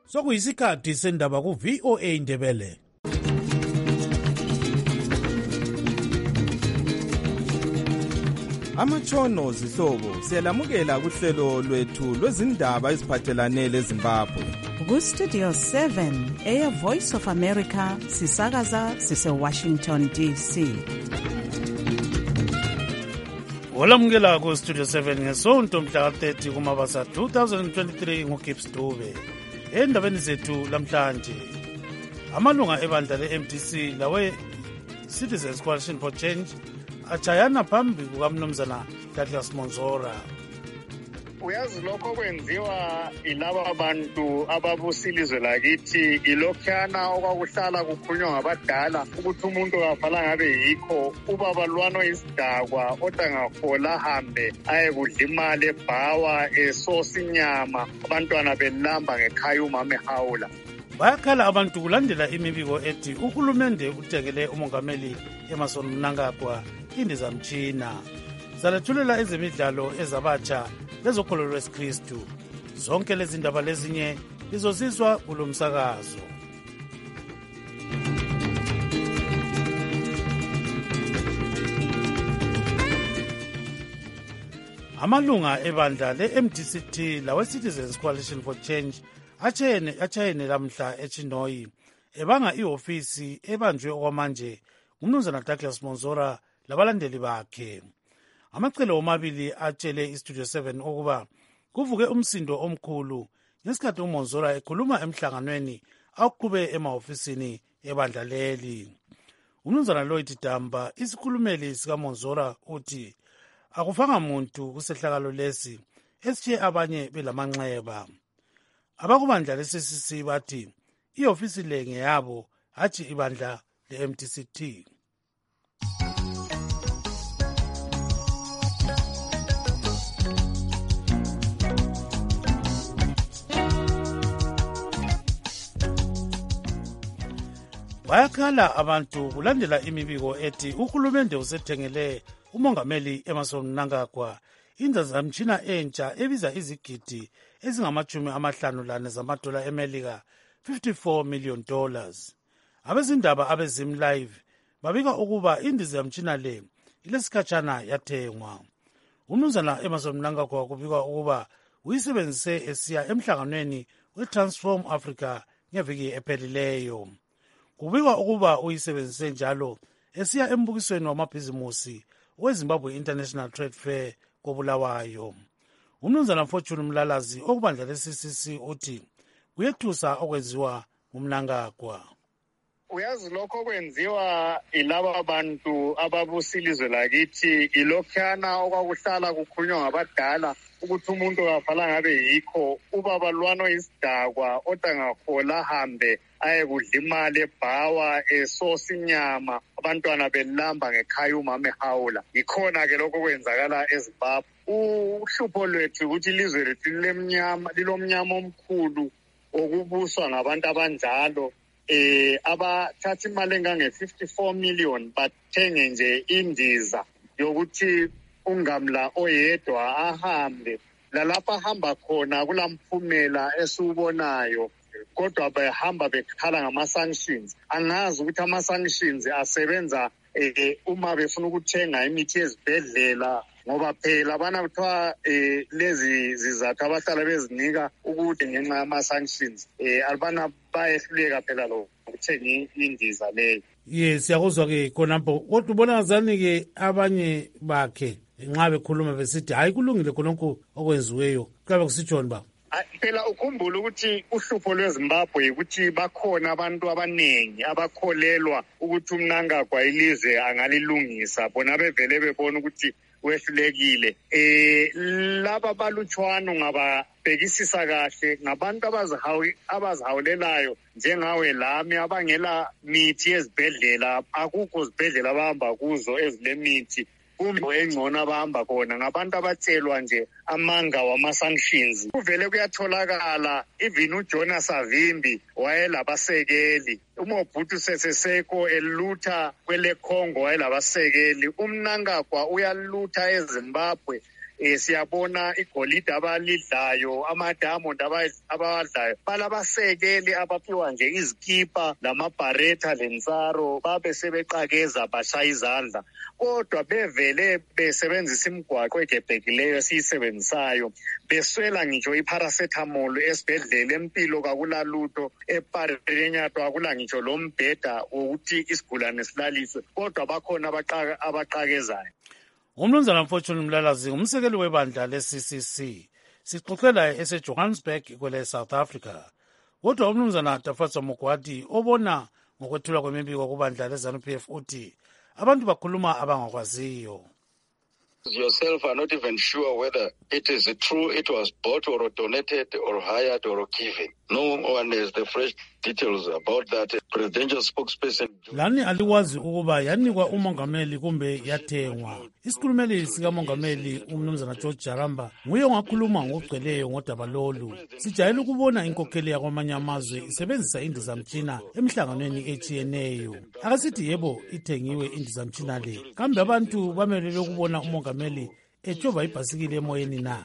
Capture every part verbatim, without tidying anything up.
Sokuyisikhathi sendaba ku V O A Ndebele. Amatshono zihlobo siyalamukela kuhlelo lwethu lwezindaba eziphathelane leZimbabwe. Ku-Studio seven, Air Voice of America, sisakaza sise-Washington D C. Olamukela ku-Studio seven ngesonto mhla thirty kuMabasa twenty twenty-three nguGibbs Dube. Endabeni zethu lamhlanje, amalunga ebandla le-M D C lawe Citizens Coalition for Change achayana phambi kukamnumzana Douglas Monzora. Uyazi lokho kwenziwa ilaba abantu ababusilizwe lakithi ilokhana okwakuhlala kukhulunywa ngabadala ukuthi umuntu kavala ngabe yikho ubaba lwano isidakwa odangafola hambe aye kudla imali ebhawa esosa inyama abantwana belamba ngekhaya umama ehawula. Bayakhala abantu kulandela imibiko ethi uhulumende uthengele umongameli Emmerson Mnangagwa indizamtshina. Zalethulela ezemidlalo ezabatsha lezokholelo lwesikristu. Zonke lezi ndaba lezinye lizozizwa kulo msakazo. Amalunga ebandla le-M D C T lawe Citizens Coalition for Change achayene achayene lamhla eChinoyi ebanga ihofisi ebanjwe okwamanje ngumnumzana Douglas Monzora labalandeli bakhe. Amacele omabili atshele iStudio seven ukuba kuvuke umsindo omkhulu ngesikhathi uMonzora ekhuluma emhlanganweni aqhube emahofisini ebandla leli. Umnumzana Lloyd Damba, isikhulumeli sikaMonzora, uthi akufanga muntu kusehlakalo lesi esitshe abanye belamanxeba. Abakubandla le-C C C bathi ihofisi le ngeyabo hatshi ibandla le-M D C T. Bayakhala abantu kulandela imibiko ethi uhulumende usethengele umongameli Emmerson Mnangagwa indizamtshina entsha ebiza izigidi ezingamachumi amahlanu lane zamadola eMelika, fifty-four million dollars. Abezindaba abezim live babika ukuba indizamtshina le ilesikhatshana yathengwa. Umnumzana Emmerson Mnangagwa kubikwa ukuba uyisebenzise esiya emhlanganweni we-Transform Africa ngeviki ephelileyo. Kubikwa ukuba uyisebenzise njalo esiya embukisweni wamabhizimusi weZimbabwe International Trade Fair koBulawayo. Umnumzana Fortune Mlalazi okubandla le-C C C uthi kuyethusa okwenziwa ngumnangagwa. Uyazi lokho kwenziwa ilaba abantu ababusilizwe lakithi ilokhana okwakuhlala kukhulunywa ngabadala ukuthi umuntu kavala ngabe yikho ubaba lwano isidakwa odangafola hambe aye kudla imali ebhawa esosa inyama abantwana belamba ngekhaya umama ehawula. Yikhona ke lokho kwenzakala eZimbabwe. Uhlupho lwethu ukuthi ilizwe lethu lilemnyama lilomnyama omkhulu okubuswa ngabantu abanjalo eh abathatha imali engange fifty-four million bathenge nje indiza yokuthi ungamla oyedwa ahambe lalapha ahamba khona kulamphumela esiubonayo kodwa behamba bekhala ngama-sanctions. Angazi ukuthi ama-sanctions asebenza eh, uma befuna ukuthenga imithi ezibhedlela ngoba phela abana kuthiwa eh, lezi zizathu abahlala bezinika ukuthi ngenxa yama-sanctions eh, albana bayehluleka phela lo ukuthenga indiza leyo. Yes, siyakuzwa ke khonapho. Kodwa ubona ngazani ke abanye bakhe nxa bekhuluma besithi hayi kulungile khonokho okwenziweyo kabe kusitshoni ba? Phela ukhumbula ukuthi uhlupho lweZimbabwe ukuthi bakhona abantu abanengi abakholelwa ukuthi uMnangagwa ilizwe angalilungisa bona bevele bebona ukuthi wehlulekile. Eh laba balutshwana ngababhekisisa kahle ngabantu abazihawi abazihawulelayo njengawe lami abangela mithi ezibhedlela, akukho izibhedlela abahamba kuzo ezilemithi kumbe engcono abahamba khona ngabantu abatshelwa nje amanga wama-sanctions. Kuvele kuyatholakala even uJonas Savimbi wayelabasekeli, uMobutu Sese Seko elutha kwele Congo wayelabasekeli, uMnangagwa uyalutha eZimbabwe eh siyabona igolide abalidlayo, ama-diamond abawadlayo, balabasekeli abaphiwa nje izikipa lamabhareta lensaro babe sebeqakeza bashaya izandla, kodwa bevele besebenzisa imigwaqo egebhekileyo esiyisebenzisayo, beswela ngitsho iparacetamol esibhedlela, empilo kakulalutho, eParenyato akula ngitsho lo mbheda wokuthi isigulane silaliswe, kodwa bakhona abaqakezayo. Umnumzana Fortune Mlalazi umsekeli webandla le-C C C sixoxela ese-Johannesburg kwele South Africa. Kodwa umnumzana Tafatso Mugwadi obona ngokwethula kwemibiko kubandla le-ZANU P F uthi abantu bakhuluma abangakwaziyo. Yourself are not even sure whether it is true it was bought or donated or hired or given. No one has the fresh details about that. Presidential spokesperson lani alikwazi ukuba yanikwa umongameli kumbe yathengwa. Isikhulumeli sikamongameli umnumzana George Jaramba nguye ongakhuluma ngokugcweleyo ngodaba lolu. Sijayele ukubona inkokheli yakwamanye amazwe isebenzisa indizamtshina emhlanganweni etshiyeneyo. Akasithi yebo ithengiwe indizamtshina le. Kambe abantu bamelele ukubona umongameli etshova ibhasikili emoyeni na?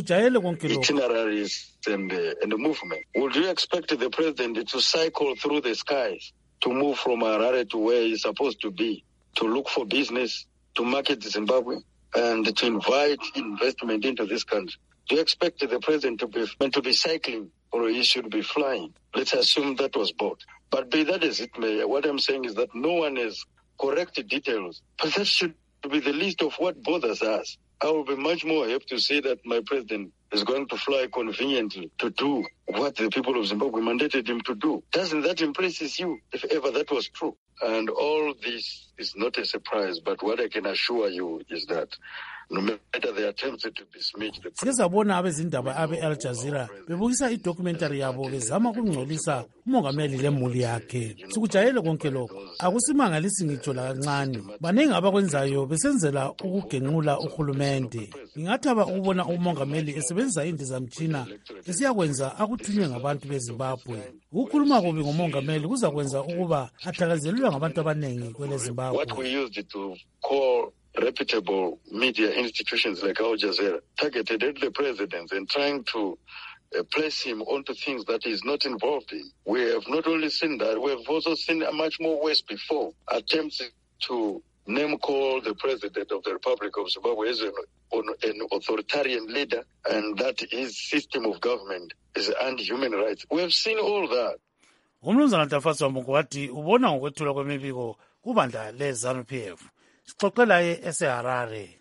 Itineraries and, uh, and the movement. Would you expect the president to cycle through the skies to move from Harare to where he's supposed to be, to look for business, to market Zimbabwe, and to invite investment into this country? Do you expect the president to be meant to be cycling, or he should be flying? Let's assume that was bought. But be that as it may, what I'm saying is that no one has correct details. But that should be the least of what bothers us. I will be much more happy to say that my president is going to fly conveniently to do what the people of Zimbabwe mandated him to do. Doesn't that impress you, if ever that was true? And all this is not a surprise, but what I can assure you is that no matter the attempts to besmirch the Sike sabona abezindaba abe Al Jazeera bebukisa idocumentary yabo bezama ukungcolisa umongameli lemuli yakhe. Sikujayele konke lokho. Akusimangalisi ngitsho la kancane. Baningi abakwenzayo besenzela ukugenqula uhulumende. Ngingathaba ukubona umongameli esebenzisa indizamtshina esiyakwenza akuthunywe ngabantu beZimbabwe. Ukukhuluma kubi ngomongameli kuzakwenza ukuba athakazelelwe ngabantu abanengi kwele Zimbabwe. What we used to call reputable media institutions like Al Jazeera targeted at the president and trying to uh, place him onto things that he's not involved in. We have not only seen that, we have also seen a much more worse before. Attempts to name call the president of the Republic of Zimbabwe as an, an authoritarian leader, and that his system of government is anti-human rights. We have seen all that. Umnumzana Tafatso Mugwadi ubona ngokwethula kwemibiko kubandla le-ZANU P F. Sixoxela eseHarare.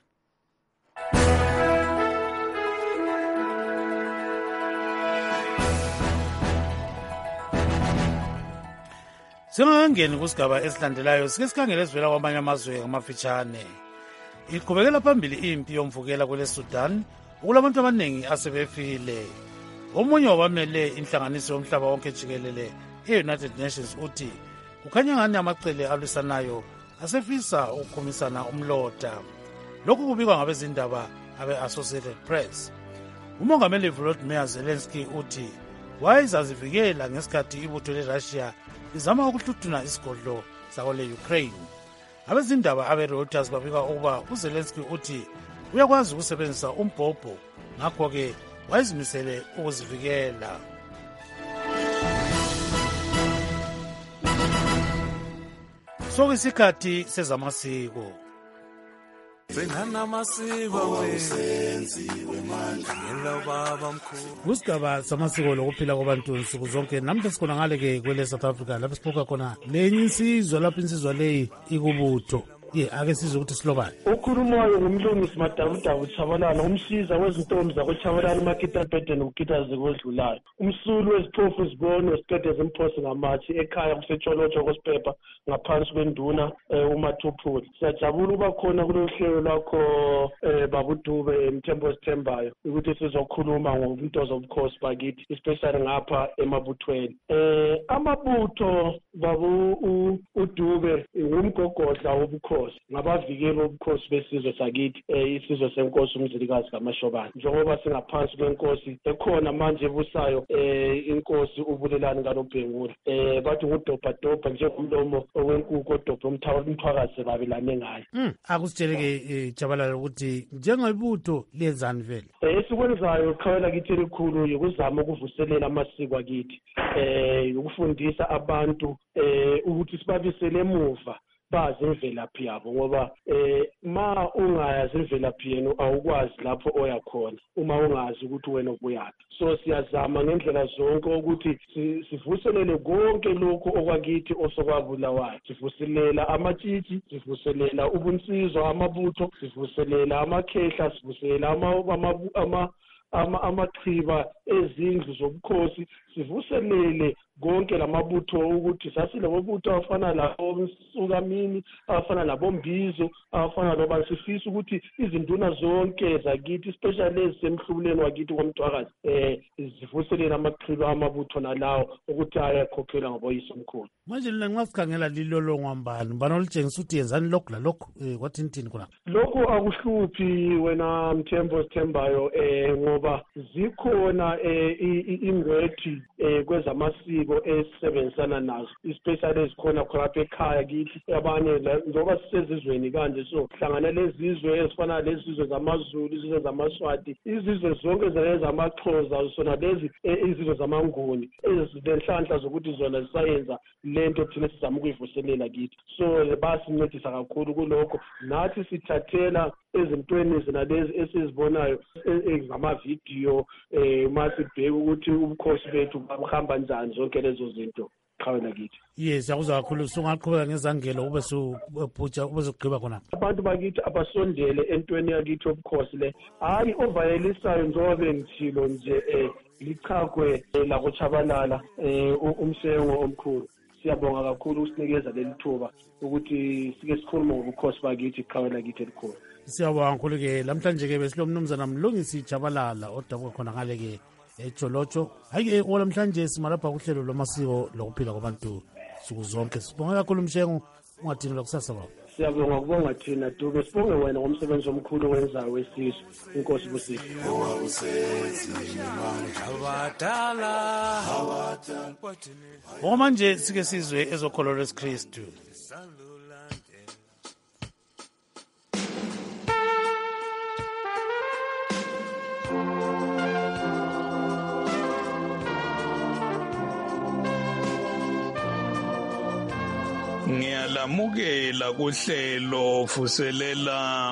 Singangeni kusigaba esilandelayo sike sikhangele esivela kwamanye amazwe ngamafitshane. Iqhubekela phambili impi yomvukela kwele Sudan ukulabantu abaningi asebefile. Omunye wabamele inhlanganiso yomhlaba wonke jikelele e-United Nations uthi kukhanya ngani amacele alwisanayo asefisa ukukhumisana umlota. Lokhu kubikwa ngabezindaba abe-Associated Press. Umongameli Volodymyr Zelensky uthi wayezazivikela ngesikhathi ibutho le-Russia lizama ukuhluthuna isigodlo sakole-Ukraine. Abezindaba abe-Reuters babika ukuba uZelensky uthi uyakwazi ukusebenzisa umbhobho, ngakho-ke wayezimisele ukuzivikela. Sokuyisikhathi sezamasiko. Kusigaba samasiko lokuphila kwabantu nsuku zonke namhla sikhona ngale-ke kwele South Africa lapho siphoka khona lenye insizwa lapho insizwa leyi ikubutho. Ye ake sizwe ukuthi silobani. Ukhulumayo ngumlungisi Madabudabu Chabalala umsiza wezintombi zakoChabalala uMakitapete nokukitazi kodlulayo. Umsulu weziphofu zibone wesiqede zemphosi ngamathi ekhaya kusetsholotsho kosiphepha ngaphansi kwenduna uMathuphula. Siyajabula ukuba khona kulolu hlelo lakho babudube Mthembu Sithembayo ukuthi sizokhuluma ngobunto zobukhosi bakithi especially ngapha emabuthweni. Eh amabutho babu uDube ngumgogodla wobukhosi bobukhosi ngabavikeli bobukhosi besizwe sakithi um isizwe senkosi uMzilikazi kaMashobane njengoba singaphansi kwenkosi ekhona manje ebusayo um inkosi ubulelani kaNobhengula um bathi ngudobhadobha njengomlomo wenkukhu odobha umthwakazi babelane ngayo. Akusitsheleke Jabalala ukuthi njengebutho liyenzani vele? Um esikwenzayo qhawela kithi elikhulu yikuzama ukuvuselela amasiko akithi um ukufundisa abantu um ukuthi sibabisele emuva bazi imvelaphi yabo ngoba eh ma ungayazi imvelaphi yenu awukwazi lapho oya khona uma ungazi ukuthi wena ubuyaphi. So siyazama ngendlela zonke ukuthi sivuselele konke lokho okwakithi osokwabulawayo. Sivuselela amatshitshi, sivuselela ubunsizwa amabutho, sivuselela amakhehla, sivuselela ama ama ama amachiba ezindlu zobukhosi, sivuselele konke lamabutho ukuthi sasilabo butho afana labo Msukamini, afana labo Mbizo, afana loba sifisa ukuthi izinduna zonke zakithi especially ezisemhlubuleni wakithi komthwakazi eh zivuselele amachiba amabutho nalawo ukuthi ayakhokhela ngoboyise omkhulu. Manje lina ngasikhangela lilolongwa mbani banolitshengisa ukuthi yenzani lokhu lalokhu kwathintini khona. Lokho akuhluphi wena Mthembo Sithembayo eh ngoba zikhona ingwethi kwezamasiko esebenzisana nazo especially ezikhona khona ekhaya kithi abanye njengoba sisezizweni kanje so hlangana lezizwe ezifana lezizwe zamaZulu, izizwe zamaSwati, izizwe zonke zamaXhosa sona lezi izizwe zamanguni ezilenhlanhla zokuthi zona zisayenza lento thina sizama ukuyivuselela kithi. So basincedisa kakhulu kulokho nathi sithathela ezintweni zinalezi esizibonayo ngamavidiyo eh masibheka ukuthi ubukhosi bethu buhamba njani zonke lezo zinto qhawela kithi. Yes, yakuzwa kakhulu sungaqhubeka ngezangelo ube subhutsha ube zogqiba khona. Abantu bakithi abasondele entweni yakithi obukhosi le hayi ovayelisayo njengoba ngithilo nje eh lichagwe la kuChabalala eh umsengo omkhulu. Siyabonga kakhulu usinikeza leli thuba ukuthi sike sikhulume ngobukhosi bakithi qhawela kithi elikhulu. Siyabonga kakhulu ke namhlanje ke besilomnumzana Mlungisi Jabalala odabuka khona ngale ke eJolotsho. Hayi ke namhlanje simalapha kuhlelo lomasiko lokuphila kwabantu suku zonke. Sibonga kakhulu Mshengo ungathini lokusasa baba. Siyabonga kubonga thina Dube, sibonge wena ngomsebenzi omkhulu owenzayo wesizwe. Inkosi busisi. Ngoba manje sike sizwe ezokholwa leSkristu. Ngiyalamukela kuhlelo vuselela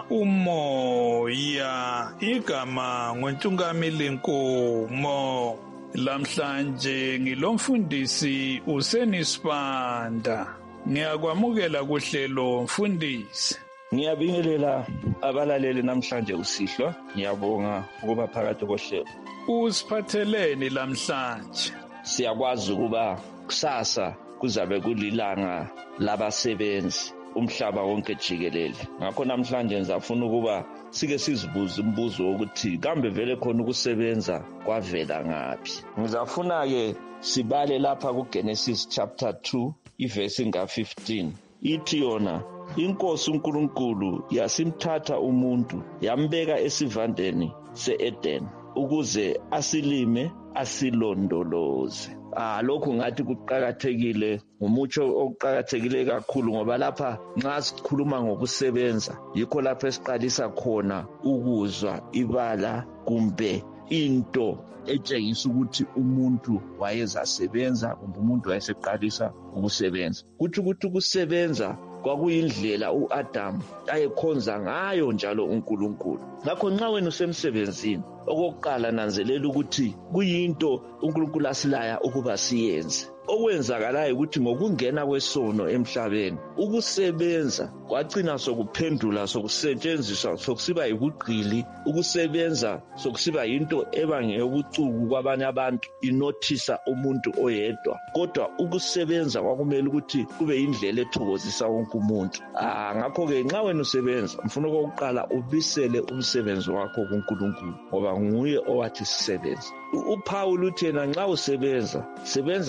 umoya igama ngoNtungamili Nkomo. Lamhlanje ngilomfundisi uSenisibanda. Ngiyakwamukela kuhlelo mfundisi. Ngiyabingelela abalaleli namhlanje usihlwa. Ngiyabonga ukuba phakathi kohlelo. Usiphatheleni lamhlanje? Siyakwazi ukuba kusasa kuzabe kulilanga labasebenzi umhlaba wonke jikelele. Ngakho namhlanje ngizafuna ukuba sike sizibuze umbuzo wokuthi kambe vele khona ukusebenza kwavela ngaphi. Ngizafuna ke sibale lapha kuGenesis chapter two iverse nga fifteen. Ithi yona inkosi uNkulunkulu yasimthatha umuntu yambeka esivandeni seEden ukuze asilime asilondoloze. Ah lokho ngathi kuqhakathekile ngumutsho oqhakathekile kakhulu ngoba lapha nxa sikhuluma ngokusebenza yikho lapho esiqalisa khona ukuzwa ibala kumbe into etshengisa ukuthi umuntu wayezasebenza kumbe umuntu wayeseqalisa ukusebenza. Kuthi ukuthi ukusebenza kwakuyindlela uAdam ayekhonza ngayo njalo uNkulunkulu. Ngakho nxa wena usemsebenzini okokuqala nanzelela ukuthi kuyinto uNkulunkulu asilaya ukuba siyenze. Okwenzakalayo ukuthi ngokungena kwesono emhlabeni ukusebenza kwagcina sokuphendula sokusetshenziswa sokusiba yibugqili, ukusebenza sokusiba into ebangela ubucuku kwabanye abantu inothisa umuntu oyedwa. Kodwa ukusebenza kwakumele ukuthi kube indlela ethokozisa wonke umuntu. Ah ngakho ke nxa wena usebenza mfuna ukuqala ubisele umsebenzi wakho kuNkulunkulu ngoba nguye owathi sisebenze. uPaul uthi yena nxa usebenza sebenza ngenhliziyo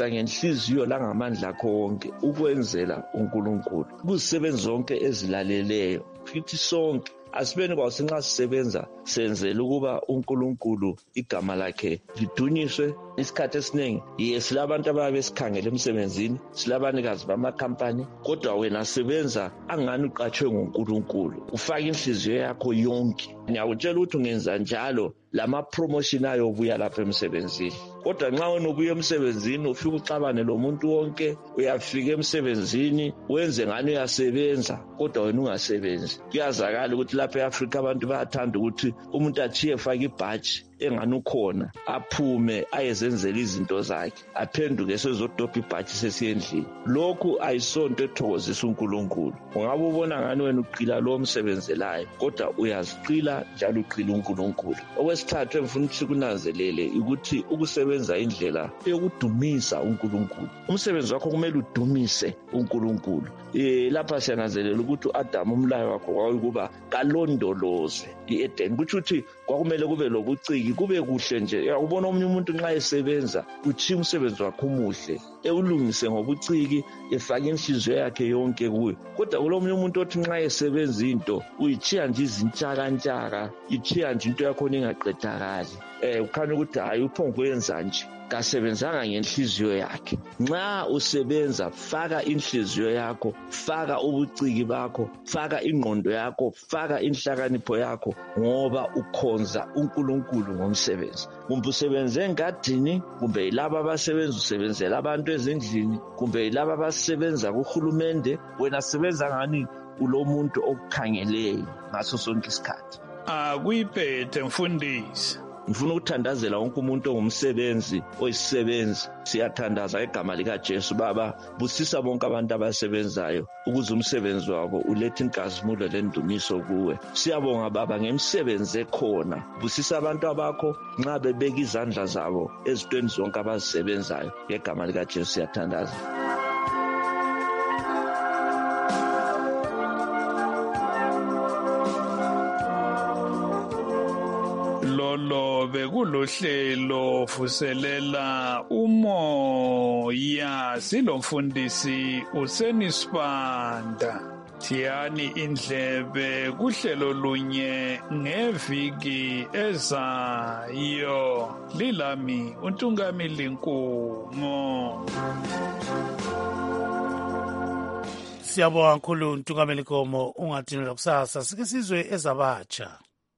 ngenhliziyo langamandla akho wonke ukwenzela uNkulunkulu kuzisebenzi zonke ezilaleleyo futhi sonke asibeni kwase nxa sisebenza senzele ukuba uNkulunkulu igama lakhe lidunyiswe. Isikhathi esiningi ye silabantu ababe sikhangele emsebenzini, silabanikazi bamakhampani, kodwa wena sebenza angani uqatshwe nguNkulunkulu, ufaka inhliziyo yakho yonke. Ngiyakutshela ukuthi ungenza njalo lama promotion ayobuya lapha emsebenzini. Kodwa nxa wena ubuya emsebenzini ufika uxabane lo muntu wonke, uyafika emsebenzini wenze ngani uyasebenza kodwa wena ungasebenzi. Kuyazakala ukuthi lapha eAfrica abantu bayathanda ukuthi umuntu athiye efaka ibhaji engani ukhona, aphume ayezenzela izinto zakhe, aphenduke sezodobha ibhaji sesiyendlini. Lokhu ayisonto ethokozisa uNkulunkulu. Ungabe ubona ngani wena uqila lo msebenzelayo kodwa uyaziqila njalo uqila uNkulunkulu. Okwesithathu engifuna ukuthi kunanzelele ukuthi ukusebenza indlela eyokudumisa uNkulunkulu. Umsebenzi wakho kumele udumise uNkulunkulu. Eh lapha siyananzelela ukuthi uAdam umlayo wakho kwakuyikuba kalondolozwe iEden. Kuthi uthi kwakumele kube lobuciki, kube kuhle nje. Uyabona omunye umuntu nxa esebenza uthi umsebenzi wakhe umuhle, ewulungise ngobuciki, efaka inhliziyo yakhe yonke kuwe. Kodwa kulomunye umuntu othi nxa esebenza into uyichiya nje izintshaka ntshaka, ichiya nje into yakho ingaqedakali. Eh ukhanya ukuthi hayi uphongoyenza nje, kasebenzanga ngenhliziyo yakhe. Nxa usebenza faka inhliziyo yakho, faka ubuciki bakho, faka ingqondo yakho, faka inhlakanipho yakho, ngoba ukhonza uNkulunkulu ngomsebenzi. Kumbe usebenze engadini, kumbe yilabo abasebenza usebenzela abantu ezindlini, kumbe yilabo abasebenza kuhulumende, wena sebenza ngani ulo muntu okukhangeleyo ngaso sonke isikhathi. Akuyiphethe mfundisi. Ngifuna ukuthandazela wonke umuntu ongumsebenzi oyisisebenzi. Siyathandaza igama lika Jesu. Baba, busisa bonke abantu abasebenzayo ukuze umsebenzi wabo ulethe inkazimulo lendumiso kuwe. Siyabonga Baba ngemisebenzi ekhona. Busisa abantu abakho nxa bebeka izandla zabo ezintweni zonke abazisebenzayo. Ngegama lika Jesu siyathandaza. Lolo bekulohlelo vuselela umoya silomfundisi uSenisibanda. Thiyani indlebe kuhlelo lunye ngeviki ezayo. Lilami uNtungamili Nkumo. Siyabonga kakhulu uNtungamili Nkomo. Ungadinela kusasa sike sizwe ezabatsha.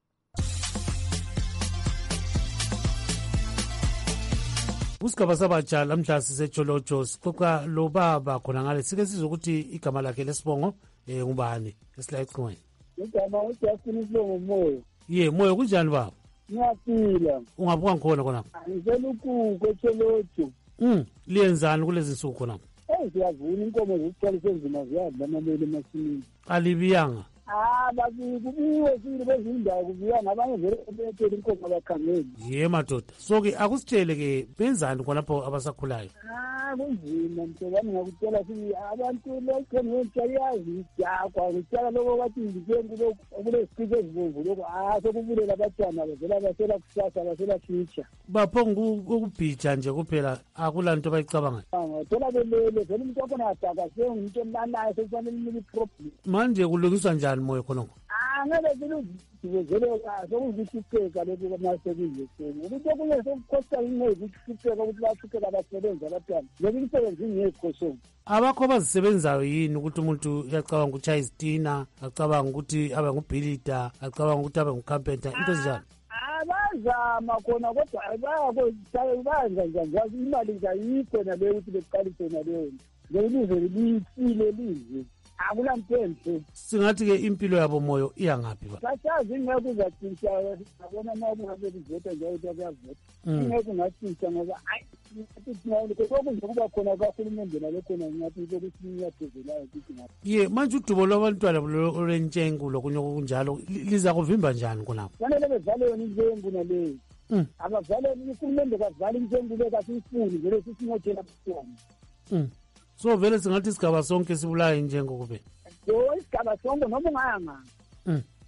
Kusigaba sabatsha lamhla sisejolojo sixoxa lo baba khona ngale sike sizwe ukuthi igama lakhe lesibongo eh ngubani esila ecingweni. Igama uJustin Sibongo Moyo. Ye Moyo kunjani baba? Ngiyaphila. Ungabuka ngkhona khona? Ngizolukuko ejolojo. Mm, liyenzani kulezi nsuku khona? Eh siyavuna inkomo zokuqala senzima ziyadla amabele emasimini. Alibiyanga. Ah babi kubiwe sile bezindawo kubiyanga abanye vele bethela inkomo abakhangeli. Ye madoda. So ke akusitshele ke benzani khonapho abasakhulayo? Ah kunzima mthobani ngakutshela sithi abantu lokho ngiyayazi yakwa ngitshela lokho bathi ngizeni lokho kulesike ezibomvu lokho ah sokubulela abatwana bezela basela kusasa basela future. Bapho ngukubhija nje kuphela akulanto abayicabanga. Ah thola belele vele umuntu wakhona adaka sengumuntu omnanayo sekufanele imini problem. Manje kulungiswa njani Moyo khonoko? Ah ngeke ziluzivele kahle ukuzithikeka lokho kwamasebenzi senu. Ukuthi okunye sokukhosta ingeke ukuthikeka ukuthi bathikeka abasebenza abatwana. Lokho imisebenzi ingekho so. Abakho bazisebenzayo yini ukuthi umuntu uyacabanga ukuthi ayizitina, acabanga ukuthi abe ngubhilida, acabanga ukuthi abe ngucarpenter, into ezinjalo? Abazama khona kodwa bayakho bayenza njalo imali nje ayikho naleyo ukuthi beqalise naleyo. Ngelize lifile lize. Akulampenhle. Singathi ke impilo yabo Moyo iyangaphi ba? Sasazi ingeke uzathinta yabona uma uhambe izivota nje ukuthi akuyavota. Ingeke ungathinta ngoba ayi ukuthi lokho nje kuba khona kahulumende nalokho ngathi ukuthi niyaphezelayo ukuthi ngathi. Ye manje udubo lwabantwana olwentshengu lokunye okunjalo liza kuvimba njani khonapho? Fanele bezale yona injengu naleyo. Mm. Abavale uhulumende kavale injengu le kasifuni vele sisingothela bukhoma. Mm. So vele singathi isigaba sonke sibulaye injengo kube. Yo isigaba sonke noma ungayanga. Mm.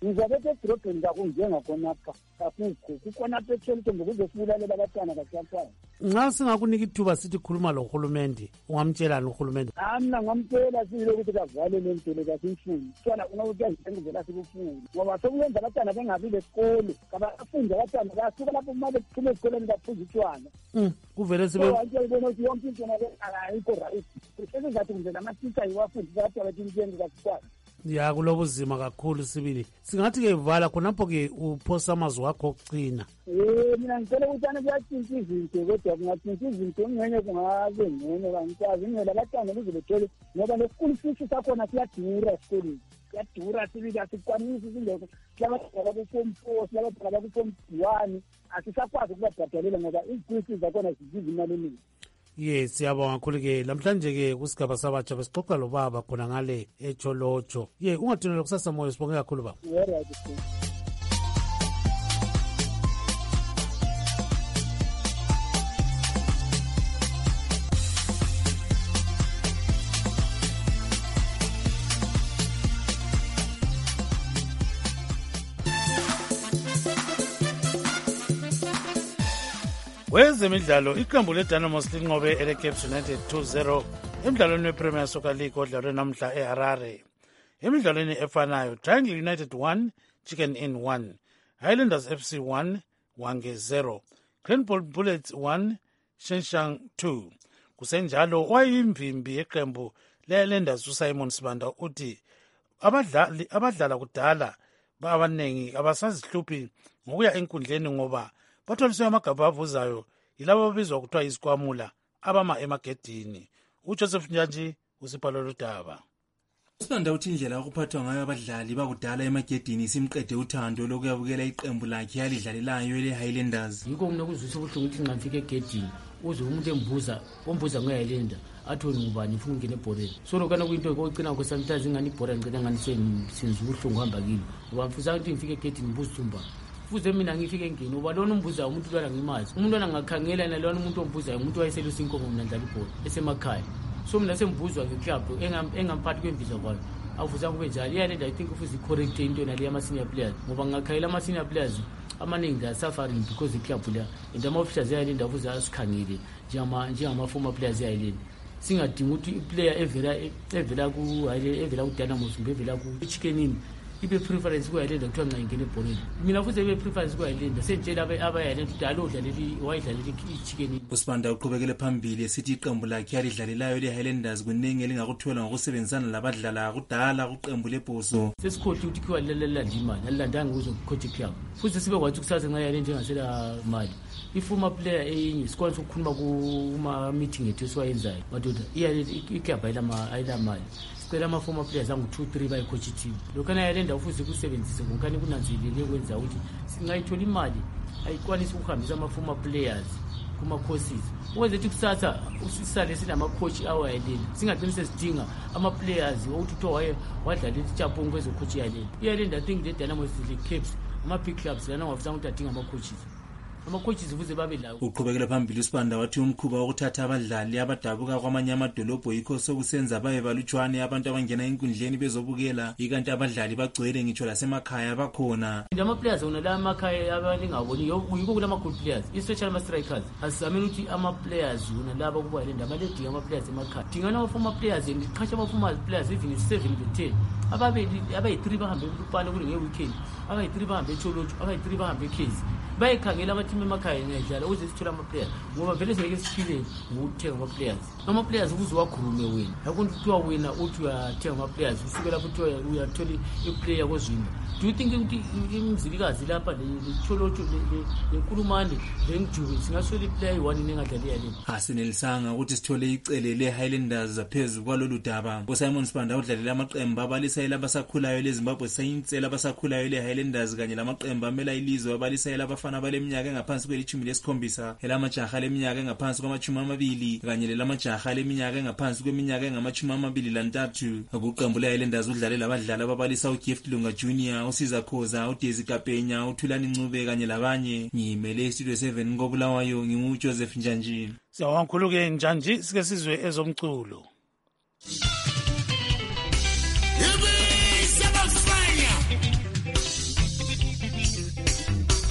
ngizabe edrobheni kakunjengakhonapha kakukho kukhonapha etholithombe kuzofulalela abatwana basafana. Nxa singakunika ithuba sithi khuluma lohulumende ungamtshelani uhulumende? Amna ngamtshela sile ukuthi kavale le nto le kasimfuni sona unokuthi angizengizela sikufuni ngoba sokuyenza abatwana bengabi lesikole kabafunde abatwana basuka lapho kumele kuphume esikoleni baphuza utshwana. Kuvele sibe wantshela ukuthi yonke into nale ayikho right sesizathi kumbe namatitsha yiwafundisa abantu abathi injengo kasikwana. Ya kulobuzima kakhulu sibili. Singathi-ke vala khonapho-ke uphosa amazwi wakho okugcina. Eh mina ngicela ukuthi ane kuyatshintsha izinto kodwa kungatshintsha izinto ngcenye kungabe ngene kangikwazi ngela abatwana bezobethole ngoba le-school fees sakhona siyadura esikoleni. Siyadura sibili asikwanisi singekho silabadala baku-form four silabadala baku-form one asisakwazi ukubabhadalela ngoba i-school fees zakhona zibiza imali eningi. Yes, siyabonga kakhulu-ke namhlanje-ke kusigaba sabatsha besixoxa lo baba khona ngale eTsholotsho. Ye ungathunela kusasa moyo sibonge kakhulu baba. Wezemidlalo iqembu leDynamos linqobe eleCaps United two zero emidlalweni wePremier Soccer League odlalwe namhla eHarare. Emidlalweni efanayo Triangle United one, Chicken Inn one, Highlanders F C one, Wange zero, Cranbourne Bullets one, Shenshang two. Kusenjalo wayimvimbi yeqembu leHighlanders uSimon Sibanda uthi abadlali abadlala kudala abanengi abasazihluphi ngokuya enkundleni ngoba batholiswe amagabha avuzayo yilabo babizwa kuthiwa izikwamula abama emagedini. uJoseph Njanji usiphala lodaba. Sibanda uthi indlela okuphathwa ngayo abadlali bakudala emagedini simqede uthando lokuyabukela iqembu lakhe yalidlalelayo ele Highlanders. Yiko nginokuzwisa ubuhlungu ukuthi ngifike egedini uze umuntu embuza ombuza ngoYilander athoni ngubani ufuna ungena ebholeni. So lokana kuyinto kokugcina ko sometimes ingani ibhola ngicela ngani senze ubuhlungu hamba kini. Ngoba mfuza ukuthi ngifike egedini ngibuza uthumba. Fuze mina ngifike ngini uba lona umbuza umuntu lwana ngimazi. Umuntu lwana ngakhangela nalona umuntu ombuzayo umuntu wayeselusa inkomo mina ndlala ibhola esemakhaya. So mina sembuzwa ngeclub engamphathi kwemvisa kwayo avuza kube njalo iyalenda I think ufuze correct into nale ama senior players ngoba ngakhayela ama senior players amaningi they are suffering because the club la and ama officials yayalenda ufuze asikhangile njengama njengama former players yayalenda singadinga ukuthi iplayer evela evela ku evela ku Dynamos kumbe evela ku Chicken Inn ibe preference kuYilander kuthiwa nxa ingene ebholeni. Mina futhi ibe preference kuYilander sentshela abaYilander ukuthi alo dlalela wayidlalela iChicken Inn. uSibanda uqhubekele phambili esithi iqembu lakhe yalidlalelayo le Highlanders kuningi elingakuthola ngokusebenzisana labadlala kudala kuqembu lebhoso. Sesikhothi ukuthi kuwa lalela imali alilandanga ukuze coach club futhi sibe kwathi kusasa nxa yale njengasela mali ifuma player eyinye sikwazi ukukhuluma kuma meeting ethu esiwayenzayo madoda iyale iklub ayilama ayilamali sicela ama former players angu two three bayi coach team lokana yalenda ufuze kusebenzise ngonkani kunanzelele kwenza ukuthi singayithola imali ayikwanisa ukuhambisa ama former players kuma courses uwenze ukuthi kusasa usisale sinama coach awayeleni singagcina sesidinga ama players ukuthi utho waye wadlala iChapongo kwezo coach yaleni iyalenda I think the Dynamos the Caps ama big clubs lana ngafisa ukuthi adinga ama coaches ama-coaches uvuze babe lawo. Uqhubekela phambili uSibanda wathi umkhuba wokuthatha abadlali abadabuka kwamanye amadolobho yikho sokusenza babe balutshwane abantu abangena enkundleni bezobukela ikanti abadlali bagcwele ngitsho lasemakhaya bakhona. Ama players ona la emakhaya abaningaboni yiko kulama good players especially ama strikers asizamela ukuthi ama players ona laba kuba le ndaba ledinga ama players emakhaya dingana ama former players ngiqhatsha ama former players even seven to ten ababili abayi three bahambe uPalo kule ngeweekend abayi three bahambe eTsholotsho abayi three bahambe eKezi bayikhangela abathimi emakhaya ngedlala uze sithola ama players ngoba vele singeke siphile ngokuthenga ama players ama players ukuze wakhulume wena akunto kuthiwa wena uthi uyathenga ama players usukela kuthiwa uyathola iplayer kozwini. Do you think ukuthi imzilikazi lapha leTsholotsho leNkulumane leNgijube singaswela iplayer one nengadlali yale asenelisanga ukuthi sithole icele leHighlanders phezulu kwalolu daba. uSimon Sibanda udlalela amaqembu abalisayela abasakhulayo leZimbabwe Saints abasakhulayo leHighlanders kanye lamaqembu amela ilizwe abalisayela abafana baleminyaka engaphansi kwelithumi lesikhombisa elamajaha leminyaka engaphansi kwamachumi amabili kanye lelamajaha leminyaka engaphansi kweminyaka engamachumi amabili lantathu. Kuqembu leHighlanders udlalela abadlali ababalisa uGift Lunga Junior uSiza Khoza uDesi Kapenya uThulani Ncube kanye labanye. Ngimele Studio seven ngobulawayo nginguJoseph Njanji. Siyawakhuluke Njanji sike sizwe ezomculo.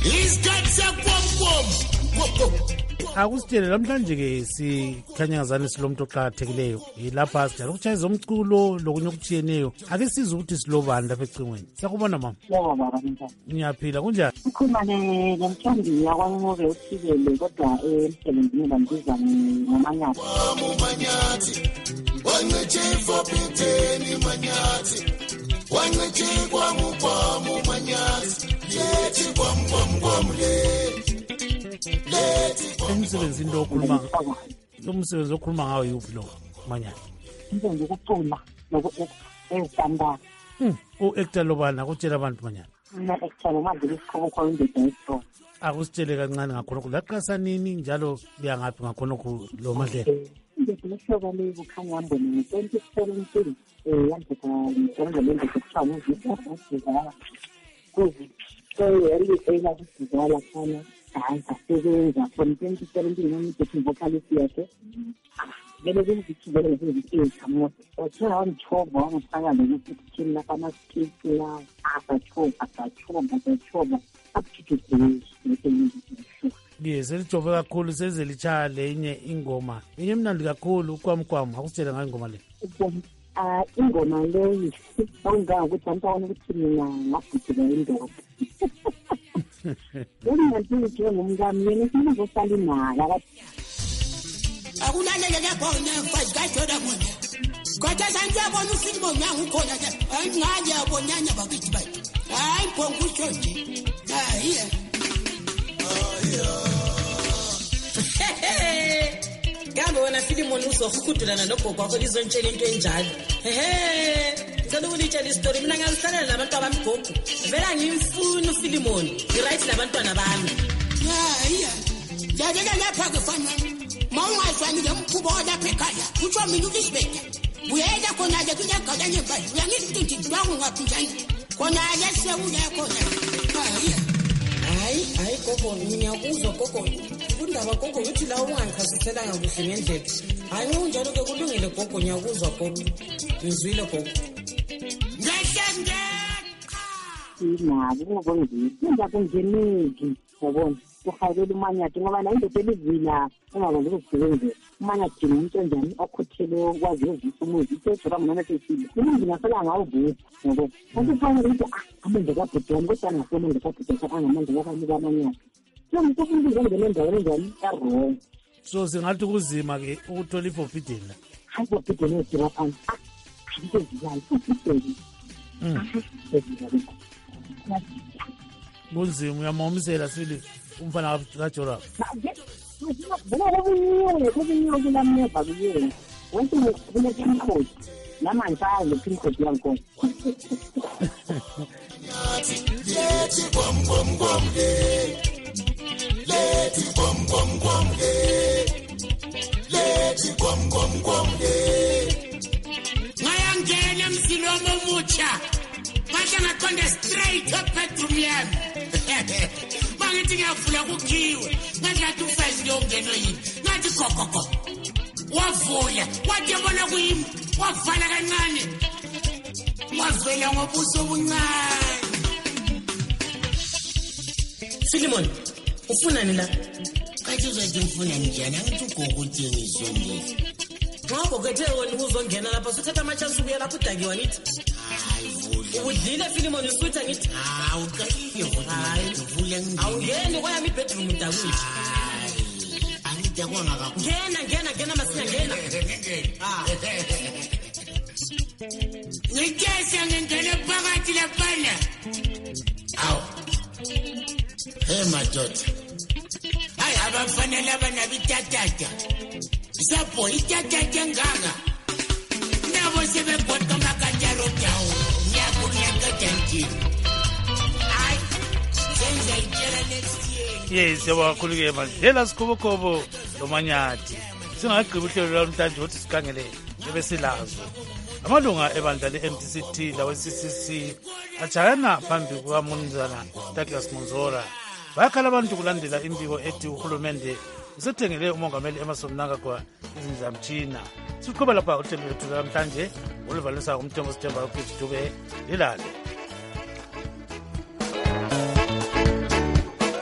isikhathi sakwamkwam. Akusitshele namhlanje ke sikhanyazana silomuntu oqhakathekileyo yilapha sijala ukutshayeza umculo lokunye okutshiyeneyo. Ake sizwe ukuthi silobani lapha ecingweni. Siyakubona mama. Yebo baba njani? Ngiyaphila kunjani? Ukhuluma le nomthandi yakwanqobe uthibele kodwa emsebenzini bangiza ngomanyathi. Wamumanyathi wanqethe forbidden manyathi wanqethe kwamukwamu manyathi yethi kwamkwamkwam le. Umsebenzi lo okhuluma umsebenzi okhuluma ngawo yuphi lo manyana? Umsebenzi wokucula nokuector. Hmm, u-actor lobana kutshela abantu manyana. Mina actor manje isikhobo kwa indoda yesitolo. Akusitshele kancane ngakhona kulaqasa nini njalo liya ngaphi ngakhona lo madlela? Indoda leshoba le kukhanya ambone ngo-twenty seventeen eh yandika ngicela le nto kuthiwa ngizizala kuzi early age ukuzala khona. Hayi sasebenza from twenty seventeen ngithi vocalist yakhe bele ngizithibele ngizithibele mo othola umthobo ngifaka lokuthi kuthini lapha ama skills la abathoba abathoba abathoba up to today yes selijobe kakhulu seze lichaya lenye ingoma enye mnandi kakhulu kwamkwam akusitshela ngayo ingoma le. Ah ingoma le bawunga ukuthi antawona ukuthi mina ngabhutela indoda. Bona ngithi ngomngami yena sifuna ukuhlala imali akulalele lebona mfazi kaJoda mona kodwa sanjabona ufilm onyango ukhona ke ayingale yabonyanya bakithi bathi hayi bonke usho nje hayi kambe wena Filimon uzohukudulana nogogo wakho lizontshela into enjalo. Ehe ngicela ukunitshela isitory mina ngalisalela nabantu abamigogo vela ngimfuna uFilimon ngiright labantwana bami. Hayi yadela lapha ke fana mawungazwani ngemkhubo lapha ekhaya utsho mina ukisibeka uyela khona ke kunyagala nyembali uyangithi ngithi bangu ngaphi njani khona lese uyakho la. Hayi hayi hayi gogo ngiyakuzwa gogo kundaba gogo uthi la ungangichasiselanga kuhle ngendlela. Hayi unjalo ke kulungile gogo ngiyakuzwa gogo ngizwile gogo. Ngashenge nabo ngokungithi inga kungeneki yabona ukhayela umanyathi ngoba la indoda elivila engakwazi ukuzisebenzela umanyathi umuntu onjani okhothele okwazi ukuzisa umuzi ithethela mina nathethile umuntu ngasala ngawuvuka ngoba kufanele ukuthi amanje kabhudwana kodwa angasemanje kabhudwana angamanje kabanike amanyathi so ngikufunza ngene endaweni enjani errong. So singathi kuzima ke ukuthola iforbidden la. Hayi forbidden yedira phansi into eziyayo forbidden kunzima uyamomisela sili umfana kaJoda. Bona kubunye kubunye kulameva kuye wonke kule pincode namanje ayo pincode yanko. Leti bom bom bom leti bom bom bom leti bom bom bom ngayangena msilomo mucha manje ngaqonda straight bedroom yami mangithi ngiyavula kukhiwe ngathi ufazi lo ngeno yini ngathi gogogo wavula wathi yabona kuyimi wavala kancane wavela ngobuso obuncane. Filimon ufunani la? Kathi uzothi ufuna njani angithi ugogo uthengisa ngisi. Ngoba kethe wena uzongena lapha suthatha amachance ukuya lapha udakiwa nithi. Hayi vula. Udlile Filimon usutha ngithi. Ah uqalile futhi uvule ngini. Awungeni kwami bedroom udakwethu. Angithi akona kakhulu. Ngena ngena ngena masinya ngena. Ah. Ngikese ngingene phakathi laphana. Aw. Hey madoda. Hayi abafanele abanabitatata. Sapho itatata nganga. Nabo sebebhodwa makajaro dawo. Nyakunyaka tanki. Hayi. Senza itshela next year. Yes, yabakhulu ke manje la sikhobokobo lomanyathi. Singagqiba uhlelo lwamhlanje uthi sikhangele ebesilazo. Amalunga ebandla le-M D C T lawe C C C ajayana phambi kukaMnumzana Douglas Monzora bakhala abantu kulandela imbiko ethi uhulumende usethengele umongameli Emmerson Mnangagwa izindlamtshina. Siqhubeka lapha uhlelo lwethu namhlanje oluvalisa umthombo Sithemba uPete Dube lilale.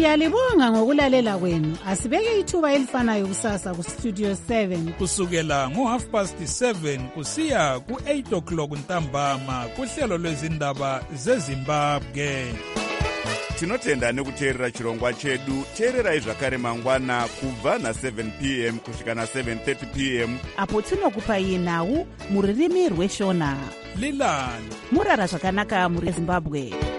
Siyalibonga ngokulalela kwenu. Asibeke ithuba elifanayo kusasa ku Studio seven kusukela ngo half past seven kusiya ku eight o'clock ntambama kuhlelo lwezindaba zeZimbabwe. Tinotenda nekuteerera chirongwa chedu. Teererai zvakare mangwana kubva na seven p m kusvika na seven thirty p m apo tinokupai nhau muririmi rweshona. Lilani murara zvakanaka muri Zimbabwe.